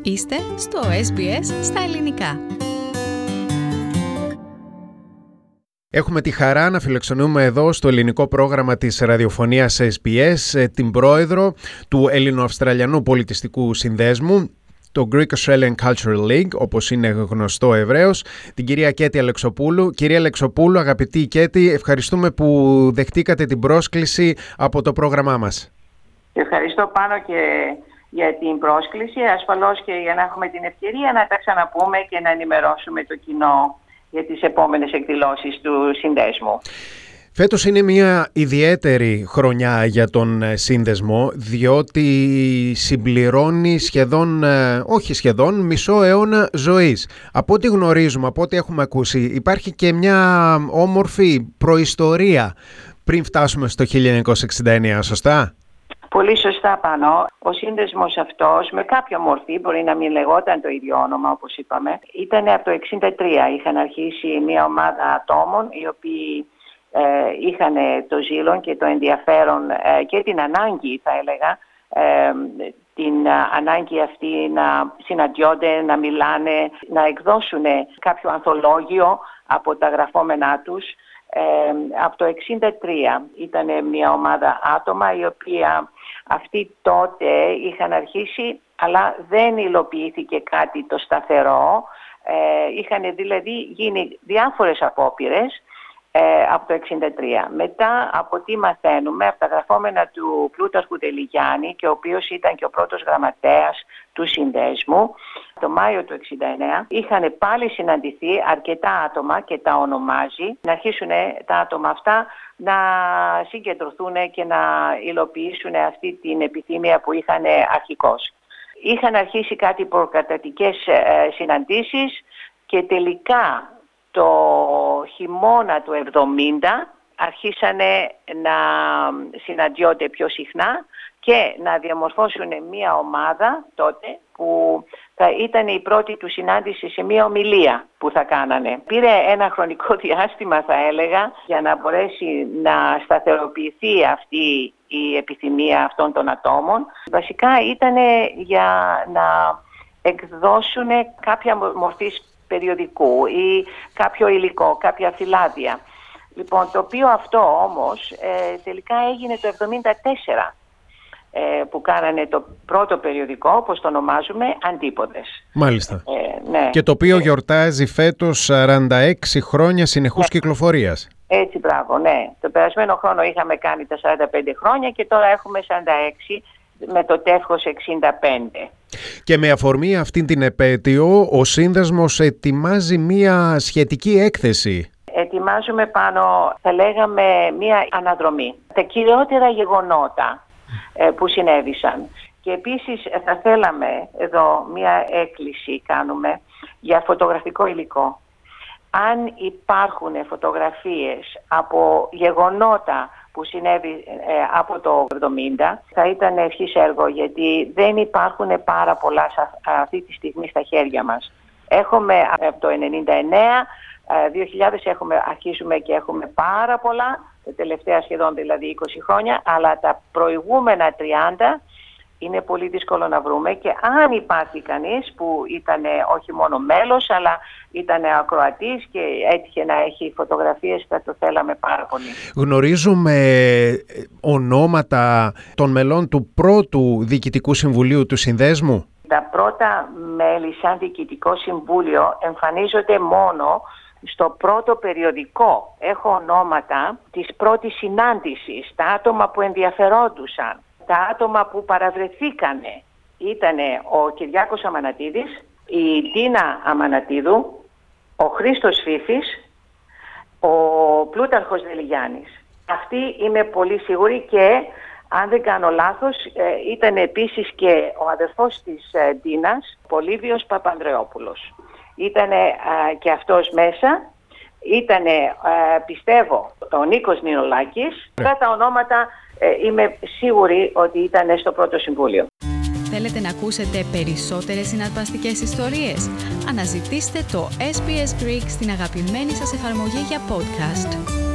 Είστε στο SBS στα ελληνικά. Έχουμε τη χαρά να φιλοξενούμε εδώ στο ελληνικό πρόγραμμα της ραδιοφωνίας SBS την πρόεδρο του Ελληνοαυστραλιανού Πολιτιστικού Συνδέσμου, το Greek Australian Cultural League, όπως είναι γνωστό ευρέως, την κυρία Κέτη Αλεξοπούλου. Κυρία Αλεξοπούλου, αγαπητή Κέτη, ευχαριστούμε που δεχτήκατε την πρόσκληση από το πρόγραμμά μας. Ευχαριστώ πάνω και για την πρόσκληση, ασφαλώς και για να έχουμε την ευκαιρία να τα ξαναπούμε και να ενημερώσουμε το κοινό για τις επόμενες εκδηλώσεις του Συνδέσμου. Φέτος είναι μια ιδιαίτερη χρονιά για τον Σύνδεσμο, διότι συμπληρώνει σχεδόν μισό αιώνα ζωής. Από ό,τι γνωρίζουμε, από ό,τι έχουμε ακούσει, υπάρχει και μια όμορφη προϊστορία πριν φτάσουμε στο 1969, σωστά? Πολύ σωστά πάνω. Ο σύνδεσμος αυτός με κάποια μορφή, μπορεί να μην λεγόταν το ίδιο όνομα όπως είπαμε, ήταν από το 1963. Είχαν αρχίσει μια ομάδα ατόμων οι οποίοι είχαν το ζήλο και το ενδιαφέρον και την ανάγκη, θα έλεγα, την ανάγκη αυτή να συναντιόνται, να μιλάνε, να εκδώσουν κάποιο ανθολόγιο από τα γραφόμενά τους. Από το 1963 ήταν μια ομάδα άτομα η οποία αυτοί τότε είχαν αρχίσει, αλλά δεν υλοποιήθηκε κάτι το σταθερό. Είχαν δηλαδή γίνει διάφορες απόπειρες από το 1963. Μετά, από τι μαθαίνουμε, από τα γραφόμενα του Πλούταρχου Τελιγιάννη, και ο οποίος ήταν και ο πρώτος γραμματέας του Συνδέσμου, το Μάιο του 1969, είχαν πάλι συναντηθεί αρκετά άτομα και τα ονομάζει, να αρχίσουν τα άτομα αυτά να συγκεντρωθούν και να υλοποιήσουν αυτή την επιθυμία που είχαν αρχικώς. Είχαν αρχίσει κάτι προκαταρτικές συναντήσεις και τελικά το χειμώνα του 1970 αρχίσανε να συναντιόνται πιο συχνά και να διαμορφώσουν μια ομάδα τότε που θα ήταν η πρώτη του συνάντηση σε μια ομιλία που θα κάνανε. Πήρε ένα χρονικό διάστημα, θα έλεγα, για να μπορέσει να σταθεροποιηθεί αυτή η επιθυμία αυτών των ατόμων. Βασικά ήταν για να εκδώσουν κάποια μορφή περιοδικού ή κάποιο υλικό, κάποια φυλάδια. Λοιπόν, το οποίο αυτό όμως τελικά έγινε το 1974 που κάνανε το πρώτο περιοδικό, όπως το ονομάζουμε, Αντίποδες. Μάλιστα. Ναι. Και το οποίο γιορτάζει φέτος 46 χρόνια συνεχούς κυκλοφορίας. Έτσι, μπράβο, ναι. Το περασμένο χρόνο είχαμε κάνει τα 45 χρόνια και τώρα έχουμε 46 με το τεύχος 65. Και με αφορμή αυτή την επέτειο, ο Σύνδεσμος ετοιμάζει μία σχετική έκθεση. Ετοιμάζουμε πάνω, θα λέγαμε, μία αναδρομή. Τα κυριότερα γεγονότα που συνέβησαν. Και επίσης θα θέλαμε εδώ μία έκκληση κάνουμε για φωτογραφικό υλικό. Αν υπάρχουν φωτογραφίες από γεγονότα που συνέβη από το 1970, θα ήταν ευχής έργο, γιατί δεν υπάρχουν πάρα πολλά αυτή τη στιγμή στα χέρια μας. Έχουμε από το 1999, 2000 αρχίζουμε και έχουμε πάρα πολλά, τα τελευταία σχεδόν δηλαδή 20 χρόνια, αλλά τα προηγούμενα 30 είναι πολύ δύσκολο να βρούμε, και αν υπάρχει κανείς που ήταν όχι μόνο μέλος αλλά ήταν ακροατής και έτυχε να έχει φωτογραφίες, θα το θέλαμε πάρα πολύ. Γνωρίζουμε ονόματα των μελών του πρώτου Διοικητικού Συμβουλίου του Συνδέσμου. Τα πρώτα μέλη σαν Διοικητικό Συμβούλιο εμφανίζονται μόνο στο πρώτο περιοδικό. Έχω ονόματα της πρώτης συνάντησης, τα άτομα που ενδιαφερόντουσαν. Τα άτομα που παραβρεθήκανε ήταν ο Κυριάκος Αμανατίδης, η Τίνα Αμανατίδου, ο Χρήστος Φίφης, ο Πλούταρχος Δελιγιάννης. Αυτοί είμαι πολύ σίγουρη, και αν δεν κάνω λάθος ήταν επίσης και ο αδερφός της Τίνας, Πολύβιος Παπανδρεόπουλος. Ήτανε και αυτός μέσα. Ήτανε, πιστεύω, ο Νίκος Νινολάκης. Αυτά τα ονόματα είμαι σίγουρη ότι ήταν στο πρώτο συμβούλιο. Θέλετε να ακούσετε περισσότερες συναρπαστικές ιστορίες? Αναζητήστε το SBS Greek στην αγαπημένη σας εφαρμογή για podcast.